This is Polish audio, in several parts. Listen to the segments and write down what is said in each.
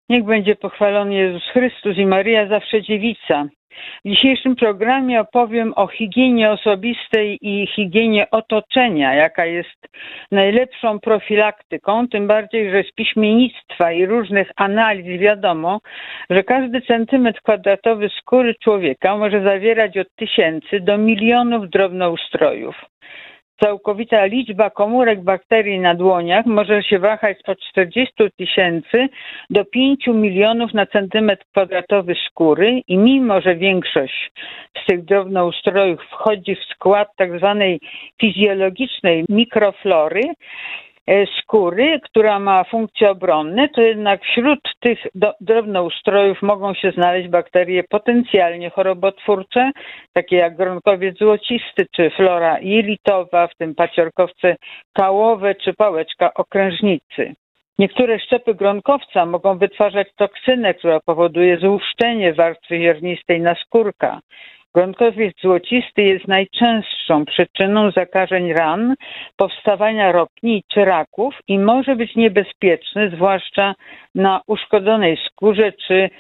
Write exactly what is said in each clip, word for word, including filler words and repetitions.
Niech będzie pochwalony Jezus Chrystus i Maryja zawsze dziewica. W dzisiejszym programie opowiem o higienie osobistej i higienie otoczenia, jaka jest najlepszą profilaktyką, tym bardziej, że z piśmiennictwa i różnych analiz wiadomo, że każdy centymetr kwadratowy skóry człowieka może zawierać od tysięcy do milionów drobnoustrojów. Całkowita liczba komórek bakterii na dłoniach może się wahać od czterdziestu tysięcy do pięciu milionów na centymetr kwadratowy skóry i mimo, że większość z tych drobnoustrojów wchodzi w skład tak zwanej fizjologicznej mikroflory skóry, która ma funkcje obronne, to jednak wśród tych do, drobnoustrojów mogą się znaleźć bakterie potencjalnie chorobotwórcze, takie jak gronkowiec złocisty, czy flora jelitowa, w tym paciorkowce kałowe, czy pałeczka okrężnicy. Niektóre szczepy gronkowca mogą wytwarzać toksynę, która powoduje złuszczenie warstwy ziarnistej naskórka. Gronkowiec złocisty jest najczęstszą przyczyną zakażeń ran, powstawania ropni czy raków i może być niebezpieczny, zwłaszcza na uszkodzonej skórze czy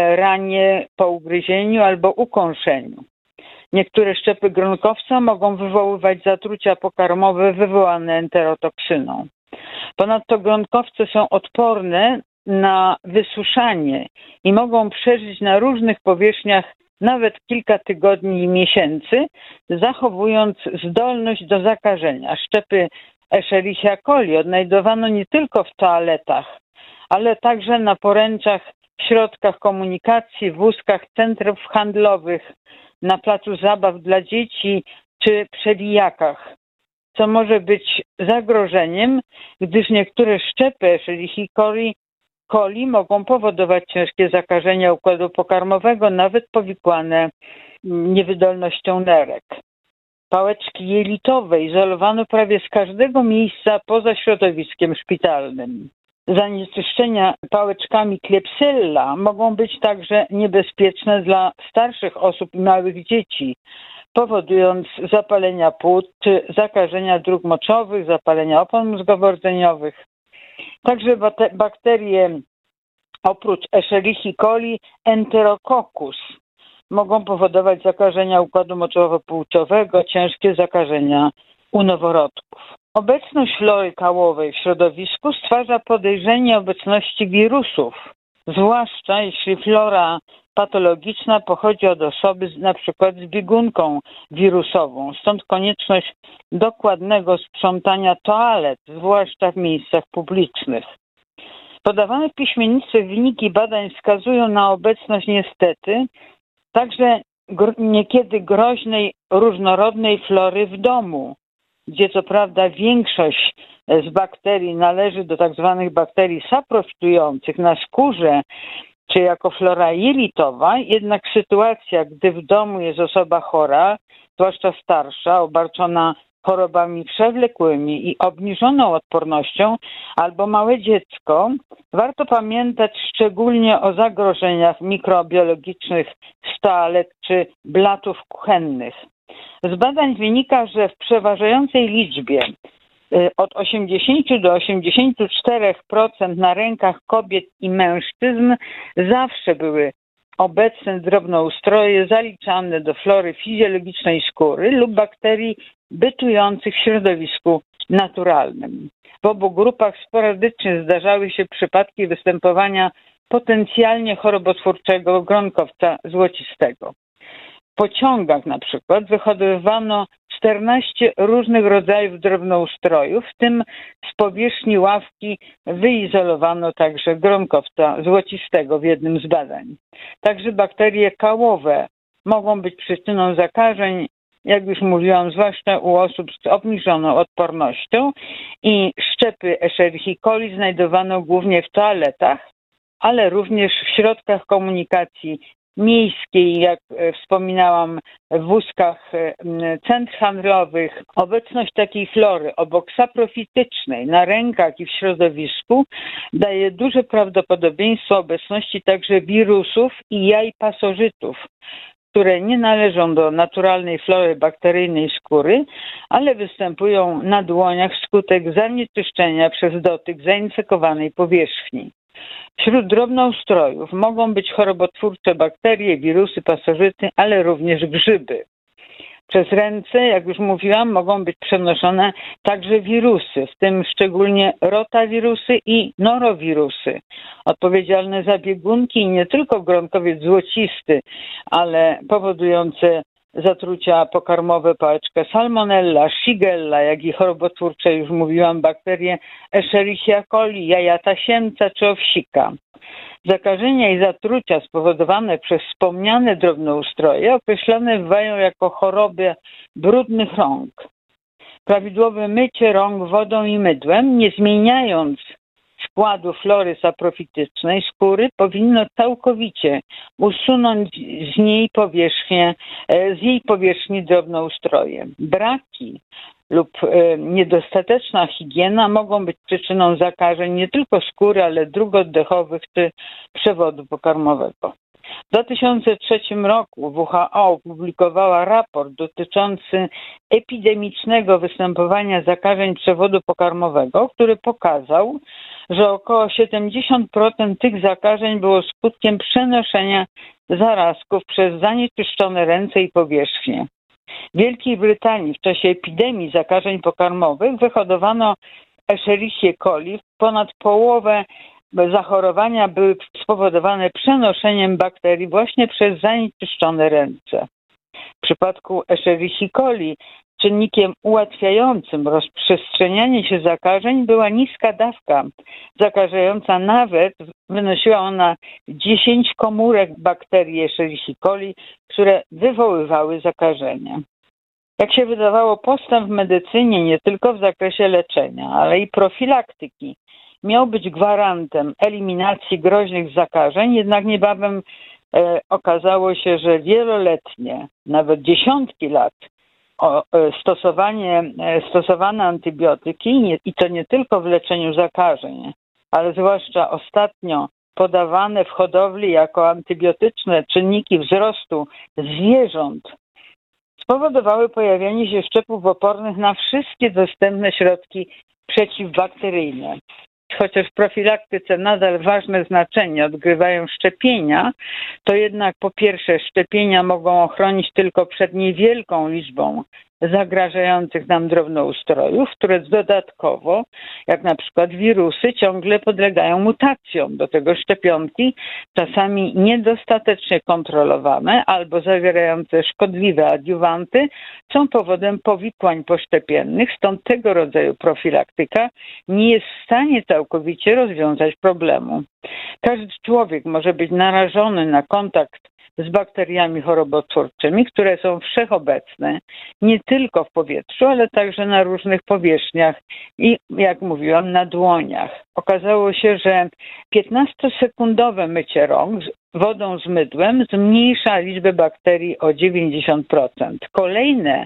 ranie po ugryzieniu albo ukąszeniu. Niektóre szczepy gronkowca mogą wywoływać zatrucia pokarmowe wywołane enterotoksyną. Ponadto gronkowce są odporne na wysuszanie i mogą przeżyć na różnych powierzchniach nawet kilka tygodni i miesięcy, zachowując zdolność do zakażenia. Szczepy Escherichia coli odnajdowano nie tylko w toaletach, ale także na poręczach, w środkach komunikacji, w wózkach centrów handlowych, na placu zabaw dla dzieci czy przewijakach, co może być zagrożeniem, gdyż niektóre szczepy Escherichia coli coli mogą powodować ciężkie zakażenia układu pokarmowego, nawet powikłane niewydolnością nerek. Pałeczki jelitowe izolowano prawie z każdego miejsca poza środowiskiem szpitalnym. Zanieczyszczenia pałeczkami Klebsiella mogą być także niebezpieczne dla starszych osób i małych dzieci, powodując zapalenia płuc czy zakażenia dróg moczowych, zapalenia opon mózgowo-rdzeniowych. Także bakterie oprócz Escherichia coli Enterococcus mogą powodować zakażenia układu moczowo-płucowego, ciężkie zakażenia u noworodków. Obecność flory kałowej w środowisku stwarza podejrzenie obecności wirusów, zwłaszcza jeśli flora patologiczna pochodzi od osoby z, na przykład z biegunką wirusową. Stąd konieczność dokładnego sprzątania toalet, zwłaszcza w miejscach publicznych. Podawane w piśmiennictwie wyniki badań wskazują na obecność niestety także gr- niekiedy groźnej, różnorodnej flory w domu, gdzie co prawda większość z bakterii należy do tak zwanych bakterii saprofitujących na skórze, czy jako flora jelitowa, jednak sytuacja, gdy w domu jest osoba chora, zwłaszcza starsza, obarczona chorobami przewlekłymi i obniżoną odpornością, albo małe dziecko, warto pamiętać szczególnie o zagrożeniach mikrobiologicznych z toalet czy blatów kuchennych. Z badań wynika, że w przeważającej liczbie od osiemdziesięciu do osiemdziesięciu czterech procent na rękach kobiet i mężczyzn zawsze były obecne drobnoustroje zaliczane do flory fizjologicznej skóry lub bakterii bytujących w środowisku naturalnym. W obu grupach sporadycznie zdarzały się przypadki występowania potencjalnie chorobotwórczego gronkowca złocistego. W pociągach na przykład wyhodowywano czternaście różnych rodzajów drobnoustrojów, w tym z powierzchni ławki wyizolowano także gronkowca złocistego w jednym z badań. Także bakterie kałowe mogą być przyczyną zakażeń, jak już mówiłam, zwłaszcza u osób z obniżoną odpornością, i szczepy Escherichia coli znajdowano głównie w toaletach, ale również w środkach komunikacji miejskiej, jak wspominałam, w wózkach centr handlowych. Obecność takiej flory obok saprofitycznej na rękach i w środowisku daje duże prawdopodobieństwo obecności także wirusów i jaj pasożytów, które nie należą do naturalnej flory bakteryjnej skóry, ale występują na dłoniach wskutek zanieczyszczenia przez dotyk zainfekowanej powierzchni. Wśród drobnoustrojów mogą być chorobotwórcze bakterie, wirusy, pasożyty, ale również grzyby. Przez ręce, jak już mówiłam, mogą być przenoszone także wirusy, w tym szczególnie rotawirusy i norowirusy, odpowiedzialne za biegunki i nie tylko gronkowiec złocisty, ale powodujące zatrucia pokarmowe pałeczkę salmonella, shigella, jak i chorobotwórcze, już mówiłam, bakterie Escherichia coli, jaja tasiemca czy owsika. Zakażenia i zatrucia spowodowane przez wspomniane drobnoustroje określane bywają jako choroby brudnych rąk. Prawidłowe mycie rąk wodą i mydłem, nie zmieniając składu flory saprofitycznej skóry, powinno całkowicie usunąć z niej powierzchnię, z jej powierzchni drobnoustroje. Braki lub niedostateczna higiena mogą być przyczyną zakażeń nie tylko skóry, ale dróg oddechowych czy przewodu pokarmowego. W dwa tysiące trzecim roku W H O opublikowała raport dotyczący epidemicznego występowania zakażeń przewodu pokarmowego, który pokazał, że około siedemdziesiąt procent tych zakażeń było skutkiem przenoszenia zarazków przez zanieczyszczone ręce i powierzchnie. W Wielkiej Brytanii w czasie epidemii zakażeń pokarmowych wyhodowano Escherichia coli. Ponad połowę zachorowania były spowodowane przenoszeniem bakterii właśnie przez zanieczyszczone ręce. W przypadku Escherichia coli czynnikiem ułatwiającym rozprzestrzenianie się zakażeń była niska dawka zakażająca, nawet wynosiła ona dziesięć komórek bakterii Escherichia coli, które wywoływały zakażenie. Jak się wydawało, postęp w medycynie nie tylko w zakresie leczenia, ale i profilaktyki miał być gwarantem eliminacji groźnych zakażeń, jednak niebawem e, okazało się, że wieloletnie, nawet dziesiątki lat o, e, stosowanie, e, stosowane antybiotyki nie, i to nie tylko w leczeniu zakażeń, ale zwłaszcza ostatnio podawane w hodowli jako antybiotyczne czynniki wzrostu zwierząt spowodowały pojawienie się szczepów opornych na wszystkie dostępne środki przeciwbakteryjne. Chociaż w profilaktyce nadal ważne znaczenie odgrywają szczepienia, to jednak po pierwsze szczepienia mogą ochronić tylko przed niewielką liczbą zagrażających nam drobnoustrojów, które dodatkowo, jak na przykład wirusy, ciągle podlegają mutacjom. Do tego szczepionki, czasami niedostatecznie kontrolowane albo zawierające szkodliwe adiuwanty, są powodem powikłań poszczepiennych, stąd tego rodzaju profilaktyka nie jest w stanie całkowicie rozwiązać problemu. Każdy człowiek może być narażony na kontakt z bakteriami chorobotwórczymi, które są wszechobecne, nie tylko w powietrzu, ale także na różnych powierzchniach i, jak mówiłam, na dłoniach. Okazało się, że piętnastosekundowe mycie rąk wodą z mydłem zmniejsza liczbę bakterii o dziewięćdziesiąt procent. Kolejne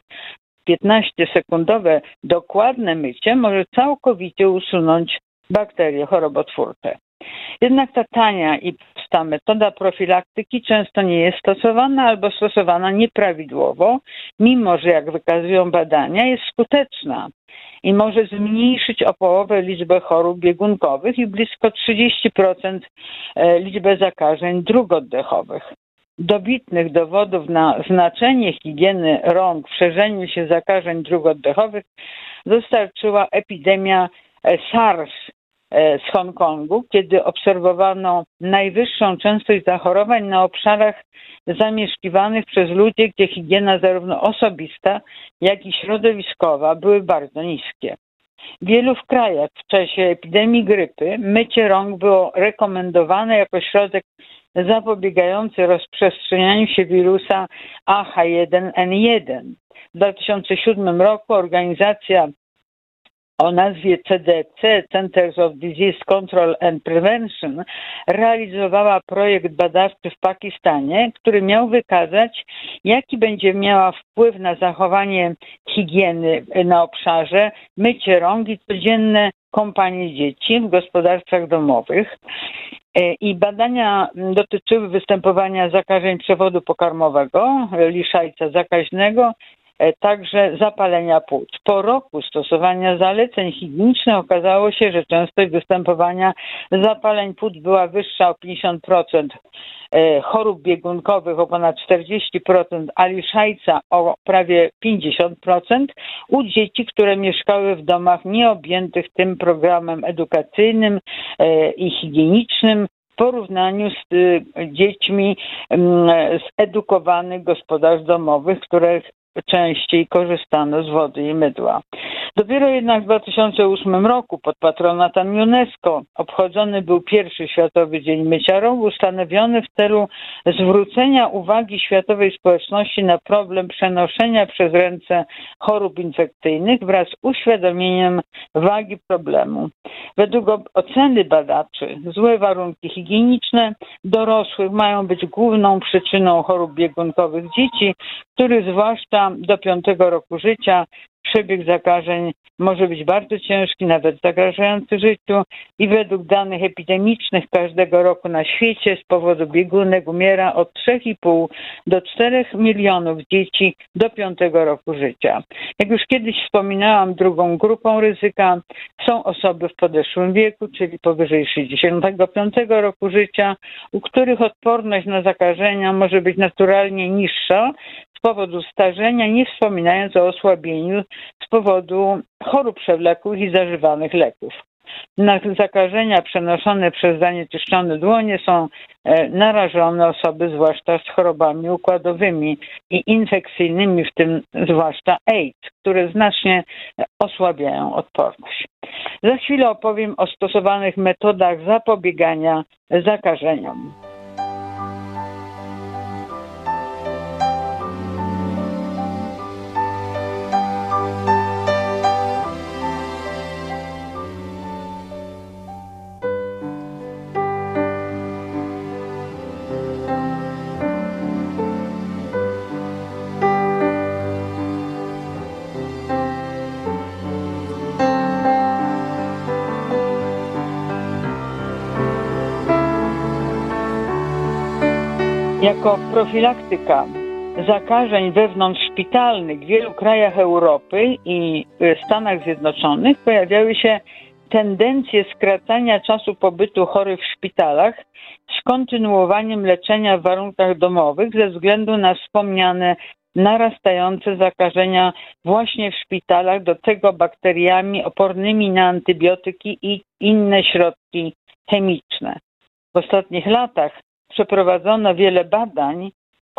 piętnastosekundowe dokładne mycie może całkowicie usunąć bakterie chorobotwórcze. Jednak ta tania i prosta metoda profilaktyki często nie jest stosowana albo stosowana nieprawidłowo, mimo że, jak wykazują badania, jest skuteczna i może zmniejszyć o połowę liczbę chorób biegunkowych i blisko trzydzieści procent liczbę zakażeń dróg oddechowych. Dobitnych dowodów na znaczenie higieny rąk w szerzeniu się zakażeń dróg oddechowych dostarczyła epidemia SARS z Hongkongu, kiedy obserwowano najwyższą częstość zachorowań na obszarach zamieszkiwanych przez ludzi, gdzie higiena zarówno osobista, jak i środowiskowa były bardzo niskie. W wielu krajach w czasie epidemii grypy mycie rąk było rekomendowane jako środek zapobiegający rozprzestrzenianiu się wirusa A H jeden N jeden. W dwa tysiące siódmym roku organizacja o nazwie C D C, Centers of Disease Control and Prevention, realizowała projekt badawczy w Pakistanie, który miał wykazać, jaki będzie miała wpływ na zachowanie higieny na obszarze mycie rąk i codzienne kąpanie dzieci w gospodarstwach domowych. I badania dotyczyły występowania zakażeń przewodu pokarmowego, liszajca zakaźnego także zapalenia płuc. Po roku stosowania zaleceń higienicznych okazało się, że częstość występowania zapaleń płuc była wyższa o pięćdziesiąt procent, chorób biegunkowych o ponad czterdzieści procent, a liszajca o prawie pięćdziesiąt procent u dzieci, które mieszkały w domach nieobjętych tym programem edukacyjnym i higienicznym w porównaniu z dziećmi zedukowanych gospodarstw domowych, które częściej korzystano z wody i mydła. Dopiero jednak w dwa tysiące ósmym roku pod patronatem UNESCO obchodzony był pierwszy Światowy Dzień Mycia Rąk, ustanowiony w celu zwrócenia uwagi światowej społeczności na problem przenoszenia przez ręce chorób infekcyjnych wraz z uświadomieniem wagi problemu. Według oceny badaczy złe warunki higieniczne dorosłych mają być główną przyczyną chorób biegunkowych dzieci, których zwłaszcza do piątego roku życia przebieg zakażeń może być bardzo ciężki, nawet zagrażający życiu i według danych epidemicznych każdego roku na świecie z powodu biegunek umiera od trzech i pół do czterech milionów dzieci do piątego roku życia. Jak już kiedyś wspominałam, drugą grupą ryzyka są osoby w podeszłym wieku, czyli powyżej sześćdziesiątego piątego roku życia, u których odporność na zakażenia może być naturalnie niższa z powodu starzenia, nie wspominając o osłabieniu z powodu chorób przewlekłych i zażywanych leków. Na zakażenia przenoszone przez zanieczyszczone dłonie są narażone osoby zwłaszcza z chorobami układowymi i infekcyjnymi, w tym zwłaszcza AIDS, które znacznie osłabiają odporność. Za chwilę opowiem o stosowanych metodach zapobiegania zakażeniom. Jako profilaktyka zakażeń wewnątrzszpitalnych w wielu krajach Europy i Stanach Zjednoczonych pojawiały się tendencje skracania czasu pobytu chorych w szpitalach z kontynuowaniem leczenia w warunkach domowych ze względu na wspomniane narastające zakażenia właśnie w szpitalach, do tego bakteriami opornymi na antybiotyki i inne środki chemiczne. W ostatnich latach przeprowadzono wiele badań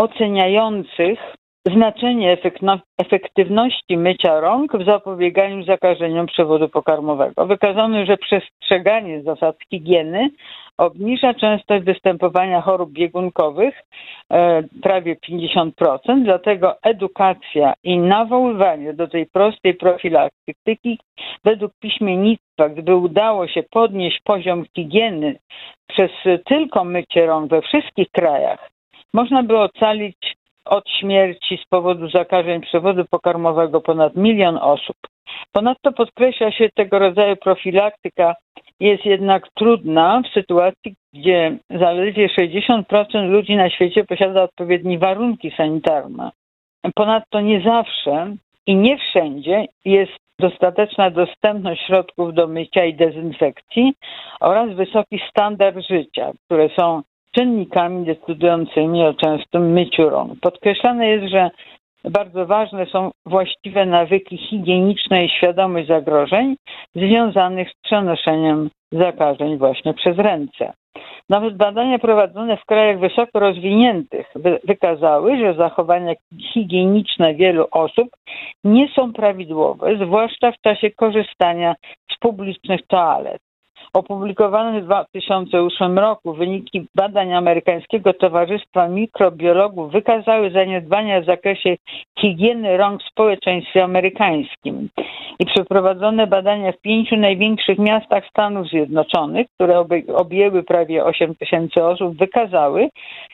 oceniających znaczenie efektywności mycia rąk w zapobieganiu zakażeniom przewodu pokarmowego. Wykazano, że przestrzeganie zasad higieny obniża częstość występowania chorób biegunkowych e, prawie pięćdziesiąt procent, dlatego edukacja i nawoływanie do tej prostej profilaktyki według piśmiennictwa, gdyby udało się podnieść poziom higieny przez tylko mycie rąk we wszystkich krajach, można by ocalić od śmierci z powodu zakażeń przewodu pokarmowego ponad milion osób. Ponadto podkreśla się, tego rodzaju profilaktyka jest jednak trudna w sytuacji, gdzie zaledwie sześćdziesiąt procent ludzi na świecie posiada odpowiednie warunki sanitarne. Ponadto nie zawsze i nie wszędzie jest dostateczna dostępność środków do mycia i dezynfekcji oraz wysoki standard życia, które są czynnikami decydującymi o częstym myciu rąk. Podkreślane jest, że bardzo ważne są właściwe nawyki higieniczne i świadomość zagrożeń związanych z przenoszeniem zakażeń właśnie przez ręce. Nawet badania prowadzone w krajach wysoko rozwiniętych wykazały, że zachowania higieniczne wielu osób nie są prawidłowe, zwłaszcza w czasie korzystania z publicznych toalet. Opublikowane w dwa tysiące ósmym roku wyniki badań amerykańskiego Towarzystwa Mikrobiologów wykazały zaniedbania w zakresie higieny rąk w społeczeństwie amerykańskim. I przeprowadzone badania w pięciu największych miastach Stanów Zjednoczonych, które objęły prawie osiem tysięcy osób, wykazały,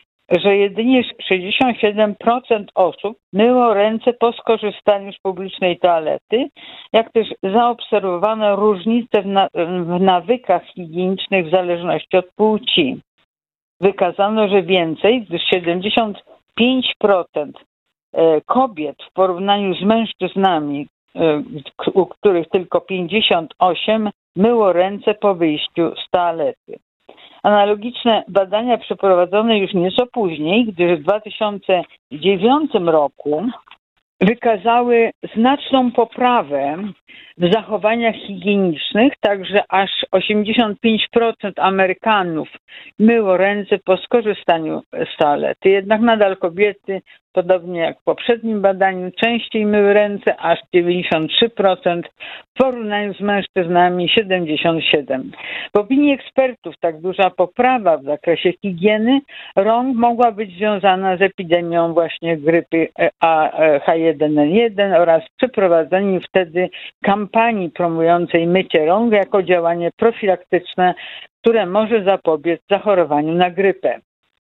że jedynie sześćdziesiąt siedem procent osób myło ręce po skorzystaniu z publicznej toalety, jak też zaobserwowano różnice w, na, w nawykach higienicznych w zależności od płci. Wykazano, że więcej, gdyż siedemdziesiąt pięć procent kobiet w porównaniu z mężczyznami, u których tylko pięćdziesiąt osiem myło ręce po wyjściu z toalety. Analogiczne badania przeprowadzone już nieco później, gdyż w dwa tysiące dziewiątym roku wykazały znaczną poprawę w zachowaniach higienicznych, także aż osiemdziesiąt pięć procent Amerykanów myło ręce po skorzystaniu z toalety. Jednak nadal kobiety, podobnie jak w poprzednim badaniu, częściej myły ręce, aż dziewięćdziesiąt trzy procent, w porównaniu z mężczyznami siedemdziesiąt siedem procent. W opinii ekspertów tak duża poprawa w zakresie higieny rąk mogła być związana z epidemią właśnie grypy H jeden N jeden oraz przeprowadzeniem wtedy kampanii promującej mycie rąk jako działanie profilaktyczne, które może zapobiec zachorowaniu na grypę.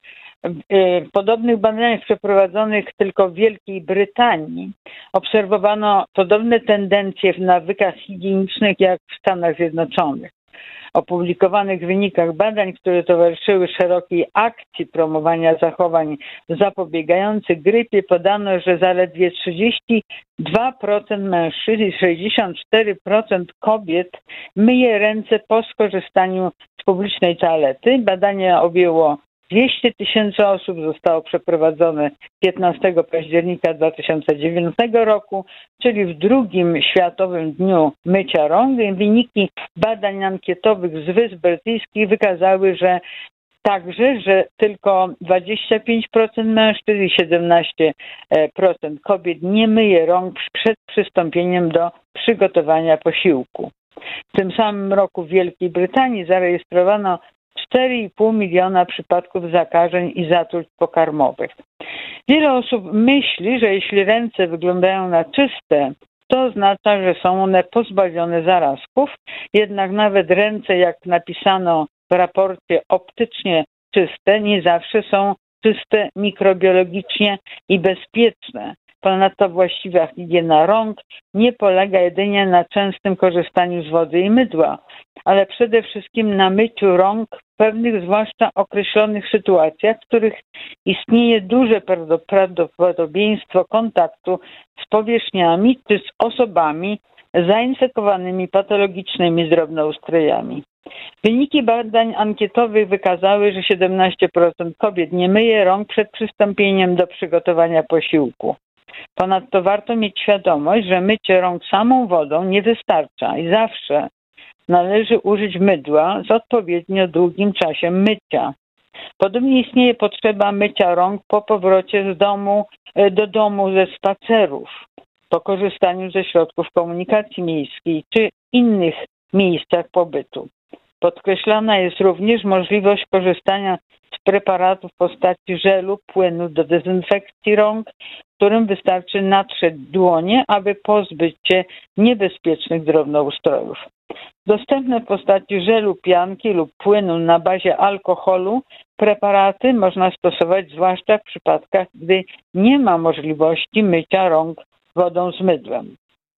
W podobnych badaniach przeprowadzonych tylko w Wielkiej Brytanii obserwowano podobne tendencje w nawykach higienicznych jak w Stanach Zjednoczonych. W opublikowanych wynikach badań, które towarzyszyły szerokiej akcji promowania zachowań zapobiegających grypie, podano, że zaledwie trzydzieści dwa procent mężczyzn i sześćdziesiąt cztery procent kobiet myje ręce po skorzystaniu z publicznej toalety. Badanie objęło dwieście tysięcy osób, zostało przeprowadzone piętnastego października dwa tysiące dziewiątego roku, czyli w drugim Światowym Dniu Mycia Rąk. Wyniki badań ankietowych z Wysp Brytyjskich wykazały, że także, że tylko dwadzieścia pięć procent mężczyzn i siedemnaście procent kobiet nie myje rąk przed przystąpieniem do przygotowania posiłku. W tym samym roku w Wielkiej Brytanii zarejestrowano cztery i pół miliona przypadków zakażeń i zatruć pokarmowych. Wiele osób myśli, że jeśli ręce wyglądają na czyste, to oznacza, że są one pozbawione zarazków, jednak nawet ręce, jak napisano w raporcie, optycznie czyste, nie zawsze są czyste mikrobiologicznie i bezpieczne. Ponadto właściwa higiena rąk nie polega jedynie na częstym korzystaniu z wody i mydła, ale przede wszystkim na myciu rąk w pewnych, zwłaszcza określonych sytuacjach, w których istnieje duże prawdopodobieństwo kontaktu z powierzchniami czy z osobami zainfekowanymi patologicznymi drobnoustrojami. Wyniki badań ankietowych wykazały, że siedemnaście procent kobiet nie myje rąk przed przystąpieniem do przygotowania posiłku. Ponadto warto mieć świadomość, że mycie rąk samą wodą nie wystarcza i zawsze należy użyć mydła z odpowiednio długim czasem mycia. Podobnie istnieje potrzeba mycia rąk po powrocie z domu do domu ze spacerów, po korzystaniu ze środków komunikacji miejskiej czy innych miejscach pobytu. Podkreślana jest również możliwość korzystania z preparatów w postaci żelu, płynu do dezynfekcji rąk, którym wystarczy natrzeć dłonie, aby pozbyć się niebezpiecznych drobnoustrojów. Dostępne w postaci żelu, pianki lub płynu na bazie alkoholu preparaty można stosować zwłaszcza w przypadkach, gdy nie ma możliwości mycia rąk wodą z mydłem.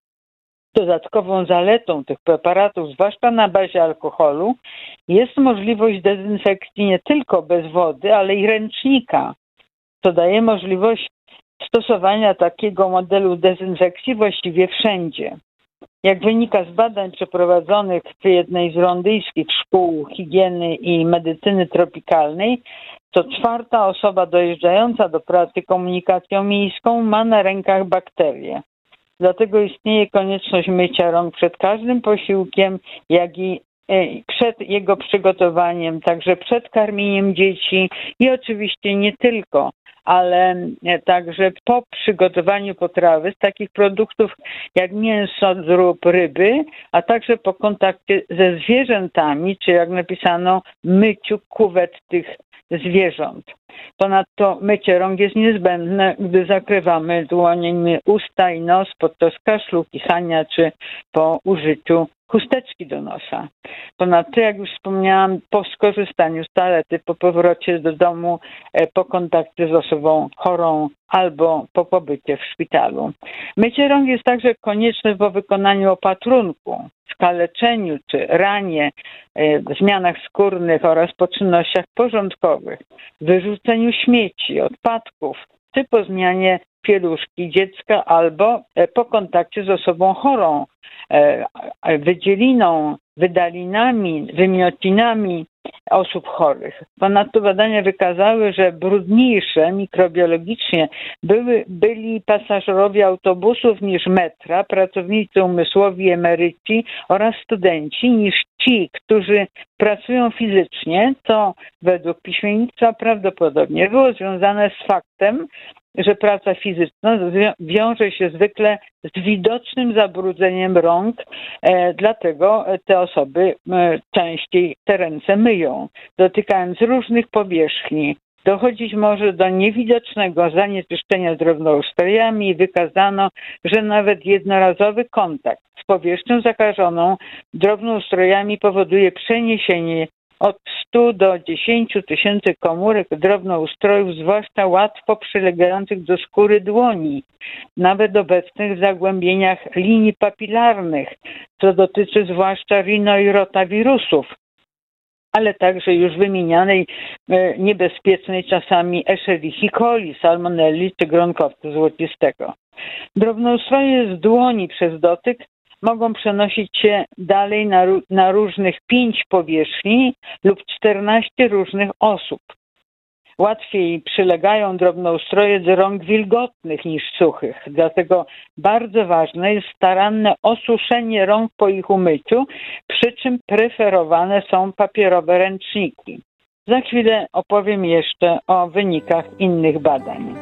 Dodatkową zaletą tych preparatów, zwłaszcza na bazie alkoholu, jest możliwość dezynfekcji nie tylko bez wody, ale i ręcznika, co daje możliwość stosowania takiego modelu dezynfekcji właściwie wszędzie. Jak wynika z badań przeprowadzonych w jednej z londyńskich szkół higieny i medycyny tropikalnej, to czwarta osoba dojeżdżająca do pracy komunikacją miejską ma na rękach bakterie. Dlatego istnieje konieczność mycia rąk przed każdym posiłkiem, jak i przed jego przygotowaniem, także przed karmieniem dzieci i oczywiście nie tylko, ale także po przygotowaniu potrawy z takich produktów jak mięso lub ryby, a także po kontakcie ze zwierzętami, czy jak napisano, myciu kuwet tych zwierząt. Ponadto mycie rąk jest niezbędne, gdy zakrywamy dłońmi usta i nos podczas kaszlu, kichania czy po użyciu chusteczki do nosa. Ponadto, jak już wspomniałam, po skorzystaniu z toalety, po powrocie do domu, po kontakcie z osobą chorą albo po pobycie w szpitalu. Mycie rąk jest także konieczne po wykonaniu opatrunku, skaleczeniu czy ranie, w zmianach skórnych oraz po czynnościach porządkowych, wyrzuceniu śmieci, odpadków czy po zmianie pieluszki dziecka albo po kontakcie z osobą chorą, wydzieliną, wydalinami, wymiocinami osób chorych. Ponadto badania wykazały, że brudniejsze mikrobiologicznie były, byli pasażerowie autobusów niż metra, pracownicy umysłowi, emeryci oraz studenci niż ci, którzy pracują fizycznie, co według piśmiennictwa prawdopodobnie było związane z faktem, że praca fizyczna wiąże się zwykle z widocznym zabrudzeniem rąk, e, dlatego te osoby e, częściej te ręce myją, dotykając różnych powierzchni. Dochodzić może do niewidocznego zanieczyszczenia drobnoustrojami. Wykazano, że nawet jednorazowy kontakt z powierzchnią zakażoną drobnoustrojami powoduje przeniesienie od stu do dziesięciu tysięcy komórek drobnoustrojów, zwłaszcza łatwo przylegających do skóry dłoni, nawet obecnych w zagłębieniach linii papilarnych, co dotyczy zwłaszcza rino i rotawirusów, ale także już wymienianej e, niebezpiecznej czasami Escherichia coli, salmonelli czy gronkowca złocistego. Drobnoustroje z dłoni przez dotyk mogą przenosić się dalej na, na różnych pięć powierzchni lub czternaście różnych osób. Łatwiej przylegają drobnoustroje do rąk wilgotnych niż suchych, dlatego bardzo ważne jest staranne osuszenie rąk po ich umyciu, przy czym preferowane są papierowe ręczniki. Za chwilę opowiem jeszcze o wynikach innych badań.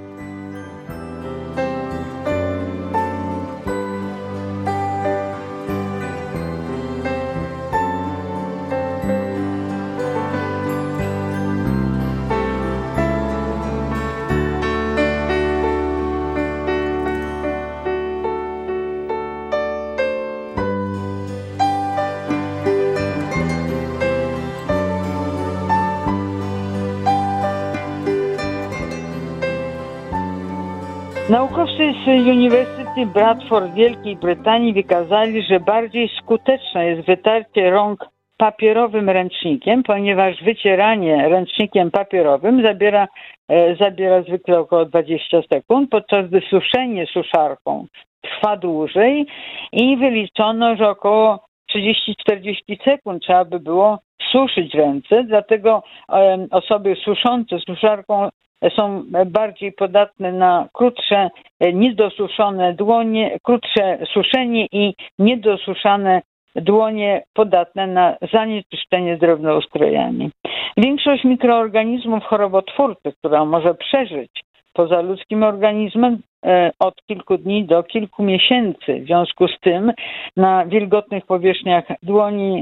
Naukowcy z Uniwersytetu Bradford Wielkiej Brytanii wykazali, że bardziej skuteczne jest wytarcie rąk papierowym ręcznikiem, ponieważ wycieranie ręcznikiem papierowym zabiera, e, zabiera zwykle około dwadzieścia sekund, podczas gdy suszenie suszarką trwa dłużej i wyliczono, że około trzydzieści do czterdziestu sekund trzeba by było suszyć ręce, dlatego e, osoby suszące suszarką są bardziej podatne na krótsze, niedosuszone dłonie, krótsze suszenie i niedosuszane dłonie podatne na zanieczyszczenie drobnoustrojami. Większość mikroorganizmów chorobotwórczych, która może przeżyć poza ludzkim organizmem od kilku dni do kilku miesięcy. W związku z tym na wilgotnych powierzchniach dłoni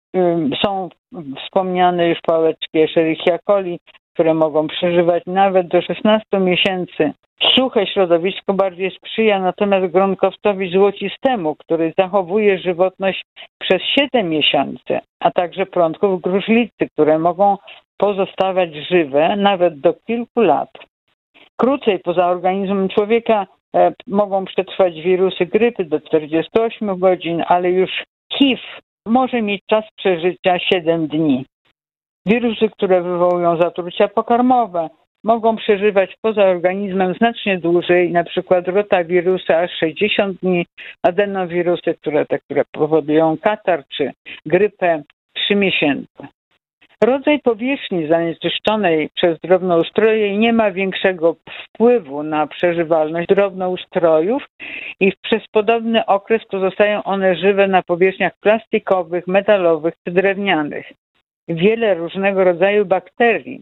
są wspomniane już pałeczki Escherichia coli, które mogą przeżywać nawet do szesnastu miesięcy. Suche środowisko bardziej sprzyja natomiast gronkowcowi złocistemu, który zachowuje żywotność przez siedem miesięcy, a także prądków gruźlicy, które mogą pozostawać żywe nawet do kilku lat. Krócej poza organizmem człowieka e, mogą przetrwać wirusy grypy do czterdziestu ośmiu godzin, ale już H I V może mieć czas przeżycia siedem dni. Wirusy, które wywołują zatrucia pokarmowe, mogą przeżywać poza organizmem znacznie dłużej, na przykład rotawirusy aż sześćdziesiąt dni, adenowirusy, które, te, które powodują katar czy grypę trzy miesiące. Rodzaj powierzchni zanieczyszczonej przez drobnoustroje nie ma większego wpływu na przeżywalność drobnoustrojów i przez podobny okres pozostają one żywe na powierzchniach plastikowych, metalowych czy drewnianych. Wiele różnego rodzaju bakterii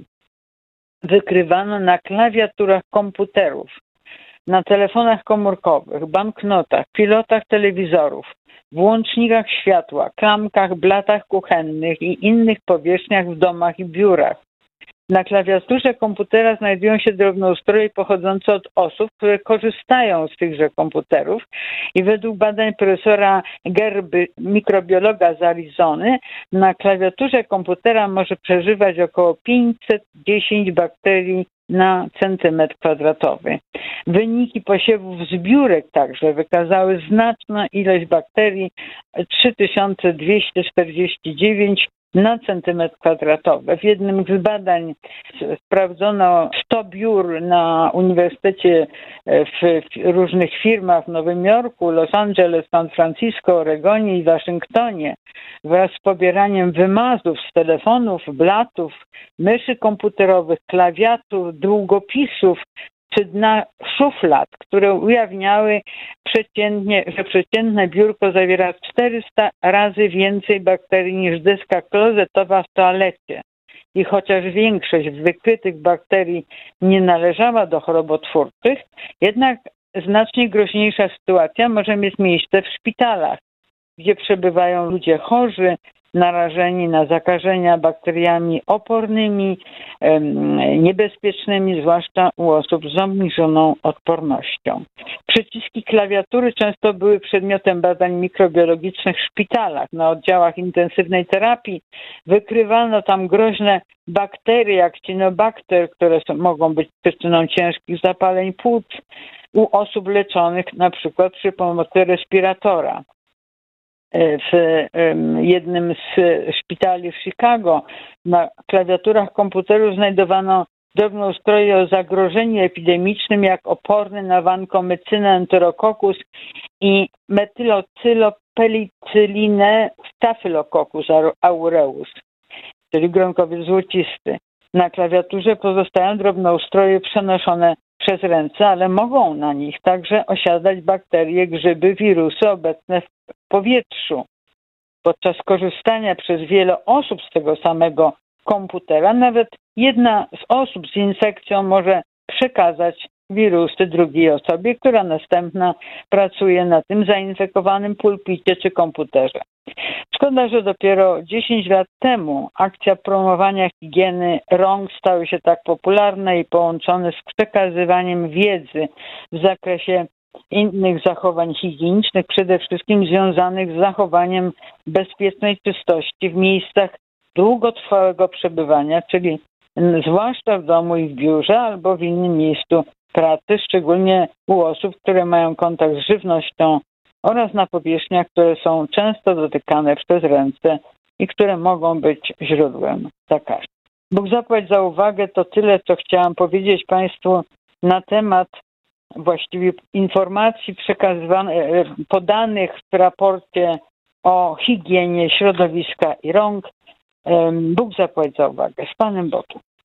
wykrywano na klawiaturach komputerów, na telefonach komórkowych, banknotach, pilotach telewizorów, włącznikach światła, klamkach, blatach kuchennych i innych powierzchniach w domach i biurach. Na klawiaturze komputera znajdują się drobnoustroje pochodzące od osób, które korzystają z tychże komputerów i według badań profesora Gerby, mikrobiologa z Arizony, na klawiaturze komputera może przeżywać około pięćset dziesięć bakterii na centymetr kwadratowy. Wyniki posiewów zbiórek także wykazały znaczną ilość bakterii, trzy tysiące dwieście czterdzieści dziewięć na centymetr kwadratowy. W jednym z badań sprawdzono sto biur na uniwersytecie w różnych firmach w Nowym Jorku, Los Angeles, San Francisco, Oregonie i Waszyngtonie wraz z pobieraniem wymazów z telefonów, blatów, myszy komputerowych, klawiatur, długopisów czy dna szuflad, które ujawniały przeciętnie, że przeciętne biurko zawiera czterysta razy więcej bakterii niż deska klozetowa w toalecie. I chociaż większość wykrytych bakterii nie należała do chorobotwórczych, jednak znacznie groźniejsza sytuacja może mieć miejsce w szpitalach, gdzie przebywają ludzie chorzy, narażeni na zakażenia bakteriami opornymi, niebezpiecznymi, zwłaszcza u osób z obniżoną odpornością. Przyciski klawiatury często były przedmiotem badań mikrobiologicznych w szpitalach. Na oddziałach intensywnej terapii wykrywano tam groźne bakterie, jak Cinobacter, które są, mogą być przyczyną ciężkich zapaleń płuc u osób leczonych na przykład przy pomocy respiratora. W jednym z szpitali w Chicago na klawiaturach komputerów znajdowano drobnoustroje o zagrożeniu epidemicznym, jak oporny na wankomycynę enterococcus i metylocylopelicylinę staphylococcus aureus, czyli gronkowiec złocisty. Na klawiaturze pozostają drobnoustroje przenoszone przez ręce, ale mogą na nich także osiadać bakterie, grzyby, wirusy obecne w powietrzu. Podczas korzystania przez wiele osób z tego samego komputera, nawet jedna z osób z infekcją może przekazać wirusy drugiej osobie, która następna pracuje na tym zainfekowanym pulpicie czy komputerze. Szkoda, że dopiero dziesięć lat temu akcja promowania higieny rąk stały się tak popularne i połączone z przekazywaniem wiedzy w zakresie innych zachowań higienicznych, przede wszystkim związanych z zachowaniem bezpiecznej czystości w miejscach długotrwałego przebywania, czyli zwłaszcza w domu i w biurze albo w innym miejscu pracy, szczególnie u osób, które mają kontakt z żywnością oraz na powierzchniach, które są często dotykane przez ręce i które mogą być źródłem zakażeń. Bóg zapłać za uwagę, to tyle, co chciałam powiedzieć Państwu na temat właściwie informacji przekazywanych, podanych w raporcie o higienie środowiska i rąk. Bóg zapłać za uwagę. Z Panem Bogiem.